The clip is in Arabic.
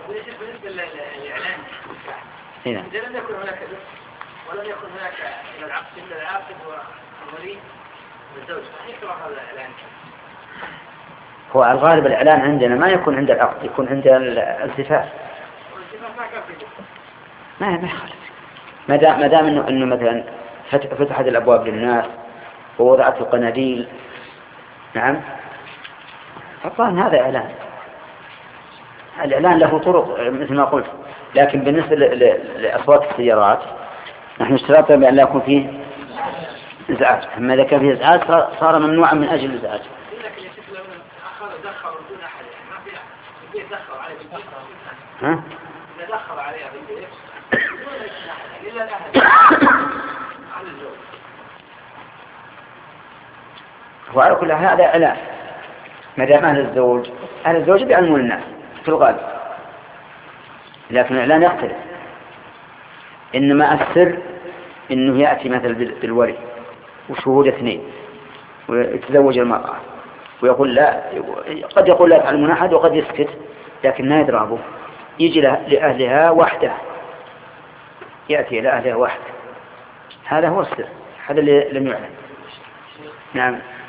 بالنسبة للإعلان هنا إذا لم يكن هناك ذكر ولم يكن هناك إلا العاقد والولي والزوج يكره هذا الإعلان. هو الغالب الإعلان عندنا ما يكون عند العقد، يكون عند الالتفاف. ما يخالف ما دام إنه مثلا فتحت الأبواب للناس ووضعت القناديل، نعم، فطبعا هذا إعلان. الإعلان له طرق مثل ما قلت، لكن بالنسبة لأصوات السيارات نحن اشترطنا بأن لا يكون فيه إزعاج، أما إذا كان فيه إزعاج صار ممنوعا من أجل الإزعاج. ها؟ دخل عليها بالبيت إلا الأهل على الزوج. وعلى كل هذا إعلان ما دام أهل الزوج بيعلمون الناس في الغالب، لكن الإعلان يختلف. إنما السر إنه يأتي مثل بالولي وشهود 2 ويتزوج المرأة ويقول لا، قد يقول لا تعلمون أحد وقد يسكت، لكن لا يضربه، يجي لأهلها وحده، يأتي إلى أهلها وحده، هذا هو السر، هذا اللي لم يعلم. نعم.